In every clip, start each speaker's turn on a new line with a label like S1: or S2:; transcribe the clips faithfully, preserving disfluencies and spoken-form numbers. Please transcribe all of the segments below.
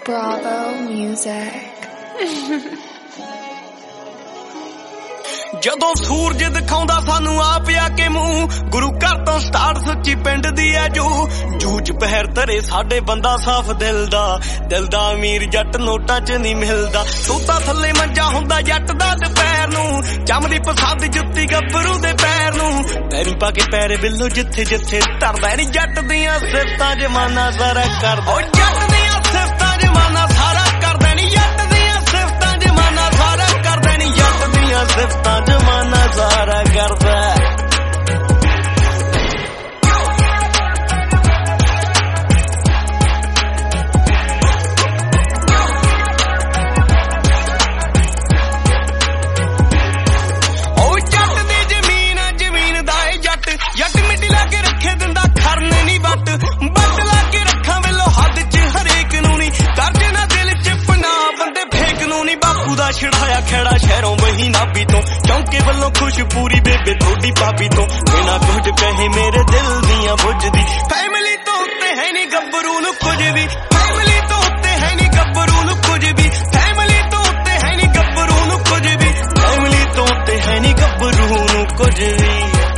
S1: Bravo Music.
S2: ਜਦੋਂ ਸੂਰਜ ਦਿਖਾਉਂਦਾ ਸਾਨੂੰ ਆਪ ਆ ਕੇ ਮੂੰਹ, ਗੁਰੂ ਘਰ ਤੋਂ ਸਟਾਰਟ ਸੱਚੀ ਪਿੰਡ ਦੀ ਐ ਜੂ ਜੂਝ ਪਹਿਰ ਧਰੇ ਸਾਡੇ ਬੰਦਾ ਸਾਫ ਦਿਲ ਦਾ, ਦਿਲ ਦਾ ਅਮੀਰ ਜੱਟ ਨੋਟਾਂ 'ਚ ਨਹੀਂ ਮਿਲਦਾ। ਸੋਤਾ ਥੱਲੇ ਮੰਜਾ ਹੁੰਦਾ ਜੱਟ ਦਾ ਦੁਪਹਿਰ ਨੂੰ, ਚਮੜੀ ਪਸੰਦ ਜੁੱਤੀ ਗੱਭਰੂ ਦੇ ਪੈਰ ਨੂੰ, ਪੈਰੀ ਪਾ ਕੇ ਪੈਰੇ ਬਿੱਲੋ ਜਿੱਥੇ ਜਿੱਥੇ ਧਰਦਾ ਨੀ ਜੱਟ ਦੀਆਂ ਸਿਫਤਾਂ ਜਮਾਨਾ ਸਾਰਾ ਕਰਦਾ। ਓ ਜੱਟ ਦੀਆਂ ਸਿਫਤਾਂ ਜਮਾਨਾ ਸਾਰਾ ਕਰਦਾ ਨੀ, ਜੱਟ ਦੀਆਂ ਸਿਫਤਾਂ ਜਮਾਨਾ ਸਾਰਾ ਕਰਦਾ ਨੀ, ਜੱਟ ਦੀਆਂ ਸਿਫਤਾਂ ਜਮਾਨਾ ਸਾਰਾ ਕਰਦਾ। ਜੱਟ ਮਿੱਟੀ ਲਾ ਕੇ ਰੱਖੇ ਦਿੰਦਾ ਖਰਨੇ ਨੀ ਵੱਟ, ਵੱਟ ਲਾ ਕੇ ਰੱਖਾਂ ਵੇਲੋ ਹੱਦ 'ਚ ਹਰੇਕ ਨੂੰ ਨੀ, ਕਰਦੇ ਨਾ ਦਿਲ 'ਚ ਪਨਾ ਬੰਦੇ ਫੇਕ ਨੂੰ ਨੀ। ਬਾਪੂ ਦਾ ਛੜਾਇਆ ਖੇੜਾ ਸ਼ਹਿਰੋਂ ਵਹੀ ਨਾਭੀ ਤੋਂ, ਚੌਂਕੇ ਵੱਲੋਂ ਖੁਸ਼ ਪੂਰੀ ਬੇਬੇ ਥੋੜੀ ਭਾਬੀ ਤੋਂ, ਬਿਨਾਂ ਕੁਝ ਕਹੇ ਮੇਰੇ ਦਿਲ ਦੀਆਂ ਬੁੱਝਦੀ। ਫੈਮਿਲੀ ਤੋਂ ਉੱਤੇ ਹੈ ਨੀ ਗੱਭਰੂ ਨੂੰ ਕੁਝ ਵੀ, ਫੈਮਿਲੀ ਤੋਂ ਉੱਤੇ ਹੈ ਨੀ ਗੱਭਰੂ ਨੂੰ ਕੁਝ ਵੀ, ਫੈਮਿਲੀ ਤੋਂ ਉੱਤੇ ਹੈ ਨੀ ਗੱਭਰੂ ਨੂੰ ਕੁਝ ਵੀ, ਫੈਮਿਲੀ ਤੋਂ ਉੱਤੇ ਹੈ ਨੀ ਗੱਭਰੂ ਨੂੰ ਕੁਝ ਵੀ।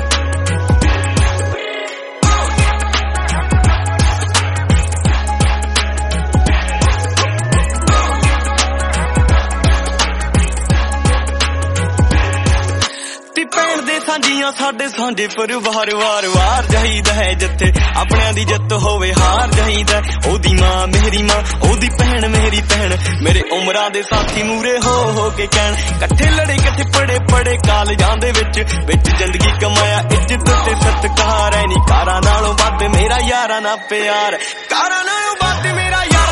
S2: ਭੈਣ ਦੇ ਸਾਂਝੀਆਂ ਸਾਡੇ ਸਾਂਝੇ ਪਰਿਵਾਰ ਵਾਰ ਵਾਰ ਚਾਹੀਦਾ ਹੈ, ਜਿੱਥੇ ਆਪਣਿਆਂ ਦੀ ਜਿੱਤ ਹੋਵੇ ਹਾਰ ਚਾਹੀਦਾ। ਉਹਦੀ ਮਾਂ ਮੇਰੀ ਮਾਂ, ਉਹਦੀ ਭੈਣ ਮੇਰੀ ਭੈਣ, ਮੇਰੇ ਉਮਰਾਂ ਦੇ ਸਾਥੀ ਮੂਰੇ ਹੋ ਹੋ ਕੇ ਕਹਿਣ, ਇਕੱਠੇ ਲੜੇ ਇਕੱਠੇ ਪੜੇ ਪੜੇ ਕਾਲਜਾਂ ਦੇ ਵਿੱਚ, ਵਿੱਚ ਜ਼ਿੰਦਗੀ ਕਮਾਇਆ ਇੱਜ਼ਤ ਤੇ ਸਤਿਕਾਰ। ਐ ਨੀ ਕਾਰਾਂ ਨਾਲੋਂ ਵੱਧ ਮੇਰਾ ਯਾਰਾਂ ਨਾਲ ਪਿਆਰ, ਕਾਰਾਂ ਨਾਲੋਂ ਵੱਧ ਮੇਰਾ ਯਾਰ